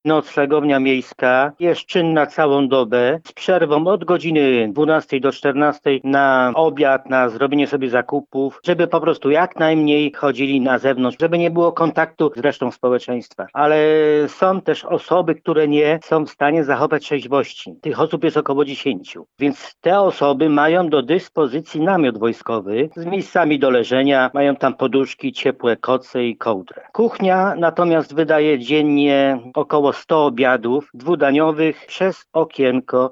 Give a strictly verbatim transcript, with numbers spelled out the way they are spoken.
Noclegownia miejska jest czynna całą dobę z przerwą od godziny dwunastej do czternastej na obiad, na zrobienie sobie zakupów, żeby po prostu jak najmniej chodzili na zewnątrz, żeby nie było kontaktu z resztą społeczeństwa. Ale są też osoby, które nie są w stanie zachować trzeźwości. Tych osób jest około dziesięciu. Więc te osoby mają do dyspozycji namiot wojskowy z miejscami do leżenia, mają tam poduszki, ciepłe koce i kołdrę. Kuchnia natomiast wydaje dziennie około sto obiadów dwudaniowych przez okienko